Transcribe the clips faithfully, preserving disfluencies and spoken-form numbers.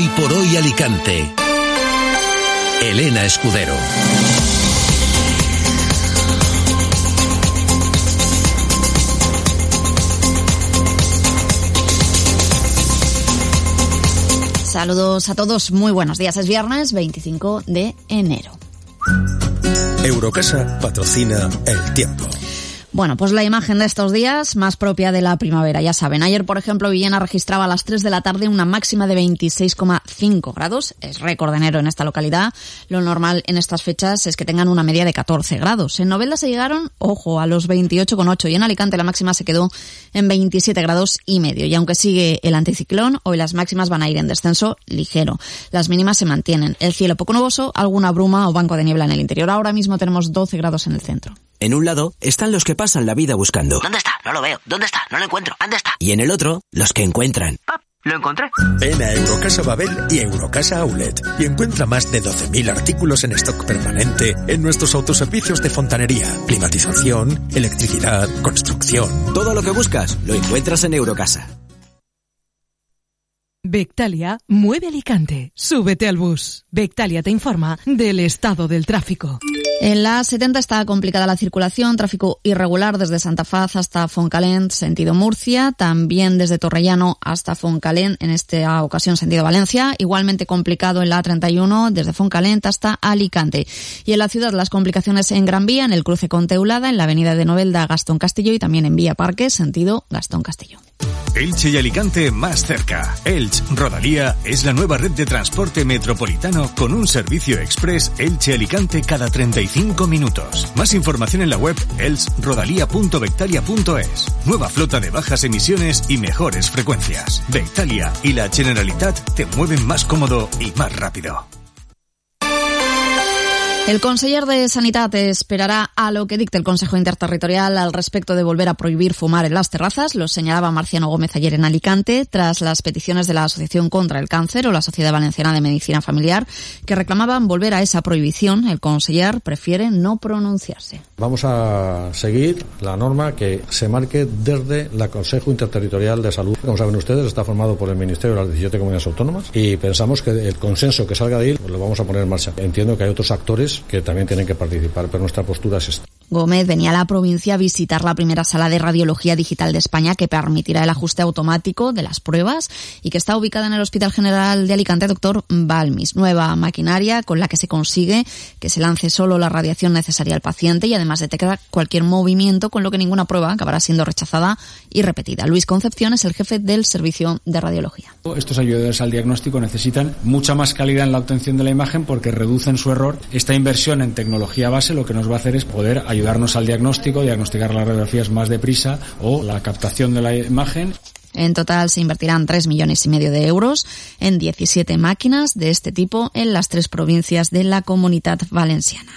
por hoy Alicante. Elena Escudero. Saludos a todos, muy buenos días. Es viernes veinticinco de enero. Eurocasa patrocina el tiempo. Bueno, pues la imagen de estos días más propia de la primavera, ya saben. Ayer, por ejemplo, Villena registraba a las tres de la tarde una máxima de veintiséis coma cinco grados. Es récord de enero en esta localidad. Lo normal en estas fechas es que tengan una media de catorce grados. En Novelda se llegaron, ojo, a los veintiocho coma ocho y en Alicante la máxima se quedó en veintisiete grados y medio. Y aunque sigue el anticiclón, hoy las máximas van a ir en descenso ligero. Las mínimas se mantienen. El cielo poco nuboso, alguna bruma o banco de niebla en el interior. Ahora mismo tenemos doce grados en el centro. En un lado están los que pasan la vida buscando. ¿Dónde está? No lo veo. ¿Dónde está? No lo encuentro. ¿Dónde está? Y en el otro, los que encuentran. ¡Pap! Lo encontré. Ven a Eurocasa Babel y Eurocasa Outlet y encuentra más de doce mil artículos en stock permanente en nuestros autoservicios de fontanería, climatización, electricidad, construcción. Todo lo que buscas lo encuentras en Eurocasa. Bectalia mueve Alicante. Súbete al bus. Bectalia te informa del estado del tráfico. En la A setenta está complicada la circulación, tráfico irregular desde Santa Faz hasta Foncalent, sentido Murcia, también desde Torrellano hasta Foncalent, en esta ocasión sentido Valencia, igualmente complicado en la A treinta y uno desde Foncalent hasta Alicante. Y en la ciudad las complicaciones en Gran Vía, en el cruce con Teulada, en la avenida de Novelda Gastón Castillo y también en Vía Parque, sentido Gastón Castillo. Elche y Alicante más cerca. Elche Rodalía es la nueva red de transporte metropolitano con un servicio express Elche-Alicante cada treinta y cinco minutos. Más información en la web elche rodalía punto bectalia punto es. Nueva flota de bajas emisiones y mejores frecuencias. Bectalia y la Generalitat te mueven más cómodo y más rápido. El conseller de Sanitat esperará a lo que dicte el Consejo Interterritorial al respecto de volver a prohibir fumar en las terrazas. Lo señalaba Marciano Gómez ayer en Alicante, tras las peticiones de la Asociación contra el Cáncer o la Sociedad Valenciana de Medicina Familiar, que reclamaban volver a esa prohibición. El conseller prefiere no pronunciarse. Vamos a seguir la norma que se marque desde el Consejo Interterritorial de Salud. Como saben ustedes, está formado por el Ministerio de las diecisiete Comunidades Autónomas y pensamos que el consenso que salga de ahí lo vamos a poner en marcha. Entiendo que hay otros actores que también tienen que participar, pero nuestra postura es esta. Gómez venía a la provincia a visitar la primera sala de radiología digital de España que permitirá el ajuste automático de las pruebas y que está ubicada en el Hospital General de Alicante Doctor Balmis. Nueva maquinaria con la que se consigue que se lance solo la radiación necesaria al paciente y además detecta cualquier movimiento, con lo que ninguna prueba acabará siendo rechazada y repetida. Luis Concepción es el jefe del servicio de radiología. Estos ayudadores al diagnóstico necesitan mucha más calidad en la obtención de la imagen porque reducen su error. Esta inversión en tecnología base lo que nos va a hacer es poder ayudarnos al diagnóstico, diagnosticar las radiografías más deprisa o la captación de la imagen. En total se invertirán tres millones y medio de euros en diecisiete máquinas de este tipo en las tres provincias de la Comunitat Valenciana.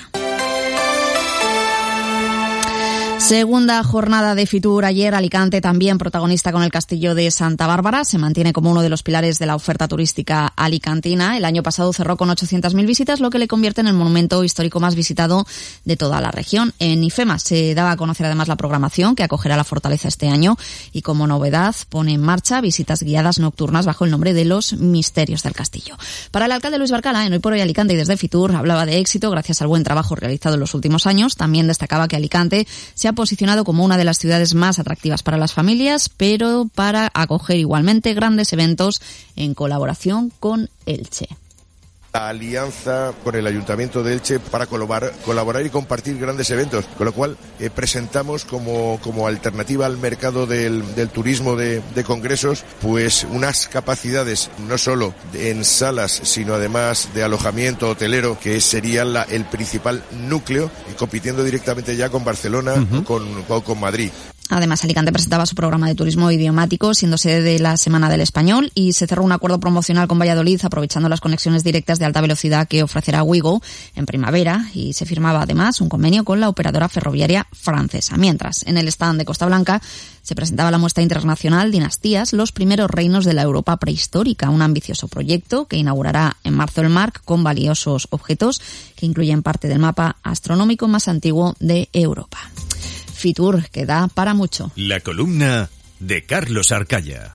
Segunda jornada de Fitur ayer. Alicante, también protagonista con el Castillo de Santa Bárbara, se mantiene como uno de los pilares de la oferta turística alicantina. El año pasado cerró con ochocientas mil visitas, lo que le convierte en el monumento histórico más visitado de toda la región. En IFEMA se daba a conocer además la programación que acogerá la fortaleza este año y como novedad pone en marcha visitas guiadas nocturnas bajo el nombre de los Misterios del Castillo. Para el alcalde Luis Barcala, en Hoy por Hoy Alicante y desde Fitur, hablaba de éxito gracias al buen trabajo realizado en los últimos años. También destacaba que Alicante se ha posicionado como una de las ciudades más atractivas para las familias, pero para acoger igualmente grandes eventos en colaboración con Elche. La alianza con el Ayuntamiento de Elche para colaborar, colaborar y compartir grandes eventos, con lo cual eh, presentamos como, como alternativa al mercado del, del turismo de, de congresos, pues unas capacidades no solo en salas, sino además de alojamiento hotelero, que sería la, el principal núcleo, y compitiendo directamente ya con Barcelona uh-huh. o, con, o con Madrid. Además, Alicante presentaba su programa de turismo idiomático, siendo sede de la Semana del Español, y se cerró un acuerdo promocional con Valladolid, aprovechando las conexiones directas de alta velocidad que ofrecerá Ouigo en primavera, y se firmaba además un convenio con la operadora ferroviaria francesa. Mientras, en el stand de Costa Blanca se presentaba la muestra internacional Dinastías, los primeros reinos de la Europa prehistórica, un ambicioso proyecto que inaugurará en marzo el Marc con valiosos objetos que incluyen parte del mapa astronómico más antiguo de Europa. Fitur, que da para mucho. La columna de Carlos Arcaya.